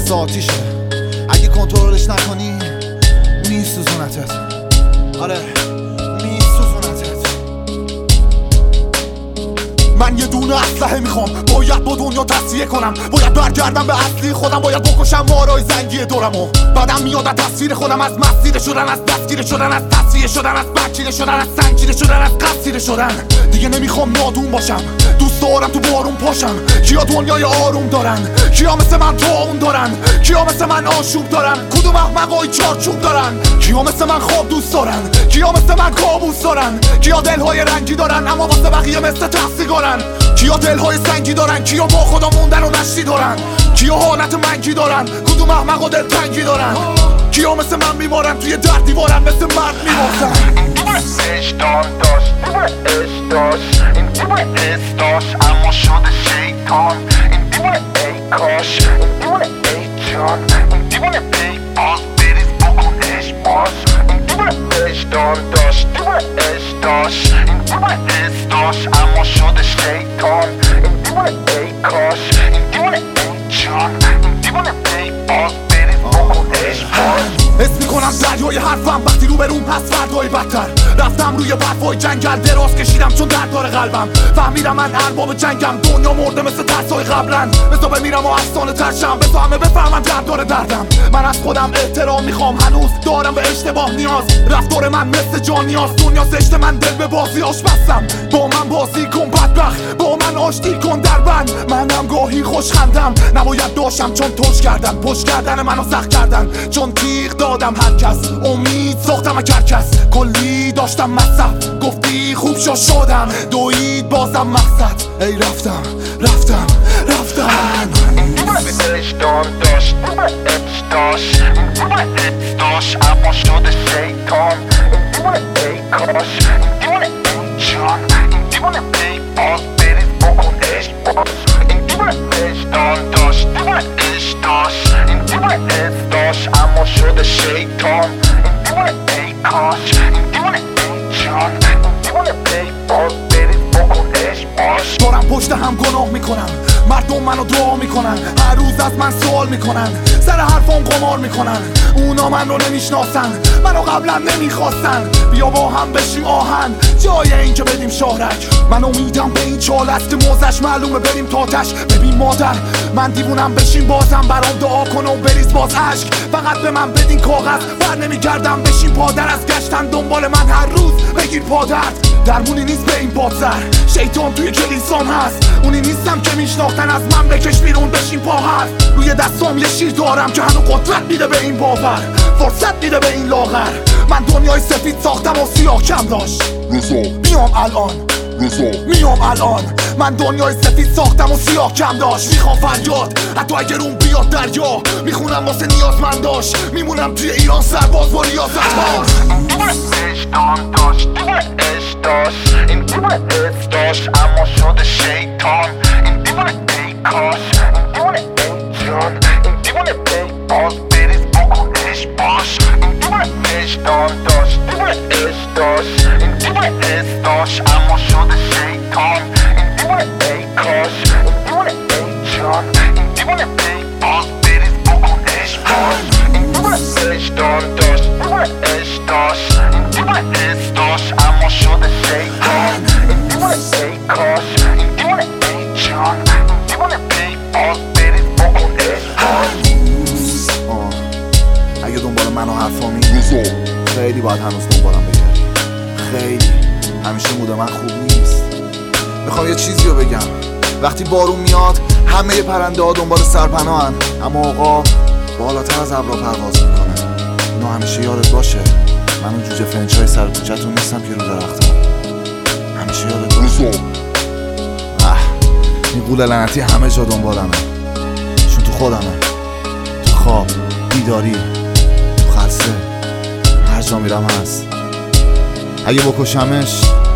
مثل آتیشه، اگه کنترلش نکنی میسوزونتت. آره میسوزونتت. من یه دونه اسلحه میخوام، باید با دنیا تصفیه کنم، باید برگردم به اصلی خودم، باید بکشم مارای زنگی دورمو. بعدم میاد از تصویر خودم، از مسیر شدن، از دستگیر شدن، از تصفیه شدن، از بکیره شدن، از سنگیره شدن، از قصیره شدن. دیگه نمیخوام نادون باشم، دوست دارم تو بارون پاشم. کیا دنیای آروم دارن؟ کیا مثل من طاعون دارن؟ کیا مثل من آشوب دارن؟ کدوم احمقای چارچوب دارن؟ کیا مثل من خواب دوست دارن؟ کیا مثل من کابوس دارن؟ کیا دلهای رنگی دارن اما واسه بقیه مثل تحصیگارن؟ کیا دلهای سنگی دارن؟ کیا با خدا موندن و نشتی دارن؟ کیا حالت منگی دارن؟ کدوم احمقا دلتنگی دارن؟ کیا مثل من میمارن توی در دیوارن مثل مرد میمارن؟ اشتان داشت عشق داشت، این دیوونه حس داشت اما شده شیطان. این دیوونه ای کاش، این دیوونه ای جان، این دیوونه بی باز بریز بکن عشق باز. این دیوونه اشتان داشت عشق داشت، این دیوونه حس داشت اما شده شیطان. این دیوونه ای کاش، این دیوونه ای جان، این دیوونه بی باز بریز بکن عشق باز. حس میکنم دریای حرفم وقتی رو بروم هست فردای بدتر. رفتم روی برفای جنگل دراز کشیدم چون درد داره قلبم. فهمیدم من ارباب جنگم، دنیا مرده مثل ترسای قبلن. بسا بمیرم و افسانه ترشم، بسا همه بفهمن درد داره دردم. من از خودم احترام میخوام، هنوز دارم به اشتباه نیاز. رفتار من مثل جان نیاز، دنیا زشت من دل به بازی آشپزم. با من بازی کن بدبخت، با من آشتی کن در بند. منم گاهی خوش خندم، نباید داشتم چون توش کردن. پشت کردن منو سخت کردن چون تیغ دادم هر کس. امید ساختم اگر کس، کلی داشتم مصرف. گفتی خوب شدم، دوید بازم مقصد. ای رفتم رفتم رفتم. این دیوونه اشتان داشت عشق داشت، این دیوونه حس داشت اما شده شیطان. این دیوونه ای کاش، این دیوونه ای جان، این دیوونه بی باز بریز بکن عشق باز. این دیوونه اشتان داشت عشق داشت، این دیوونه حس داشت اما شده شیطان. این دیوونه ای کاش، این دیوونه ای جان، این دیوونه بی باز بریز بکن عشق باز. دارم پشت هم گناه میکنم، مردم منو دعا میکنن، هر روز از من سوال میکنن، سر حرفام قمار میکنن. اونا من رو نمیشناسن، منو قبلا نمیخواستن. بیا با هم بشیم آهن جای این که بدیم شهرک. من امیدم به این چال است که موزش معلومه بریم تاتش. ببین مادر من دیوونم، بشین بازم برام دعا کن و بریز باز عشق. فقط به من بدین کاغذ، بر نمیگردم بشین پادر. از گشتن دنبال من هر روز بگیر پادرد. درمونی نیست به این پادزر، شیطان توی کلیسام هست. اونی نیستم که میشناختن، از من بکش بیرون بشین پا هست. روی دستام یه شیر دارم که هنو قدرت میده به این باور، فرصت میده به این لاغر. من دنیای سفید ساختم و سیاه کم داشت. میام الان میام الان. من دنیای سفید ساختم و سیاه کم داشت. میخوام فریاد حتی اگر اون بیاد دریا. میخونم واسه نیازمنداش، میمونم توی ایران سرباز با ریاضت ها. این دیوونه اشتان داشت عشق داشت، این دیوونه حس داشت اما شده شیطان. این دیوونه ای کاش، این دیوونه ای جان، این دیوونه بی باز بریز بکن عشق باش. این دیوونه اشتان داشت عشق داشت، این دیوونه حس داشت اما شده شیطان. این دیوونه ای کاش، این دیوونه ای جان، این دیوونه بی باز بریز بکن عشق باش. این دیوونه اشتان داشت عشق داشت، این دیوونه حس داشت اما شده شیطان. این دیوونه ای کاش، این دیوونه ای جان، این دیوونه بی باز بریز بکن عشق باش. اگه دنبال من و حرفامی خیلی باید هنوز دنبالم بگردی. خیلی همیشه مود من خوب نیست. میخوام یه چیزی رو بگم. وقتی بارون میاد همه پرنده ها دنبال سرپناهن، اما آقا بالاتر از ابرا پرواز میکنه. اینو همیشه یادت باشه. من اون جوجه فرنچای سر کوچه‌تون نیستم که رو درختم. همیشه یادت باشه. این قول لعنتی همه جا دنبالمه، چون تو خودمه، تو خواب، بیداری، تو خلسه، هر جا میرم هست. اگه بکشمش